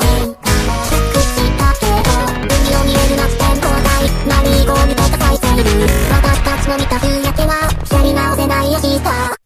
したけど海を見える夏展望台マリーゴールドと咲いている私たちの見た夕焼けはやり直せない明日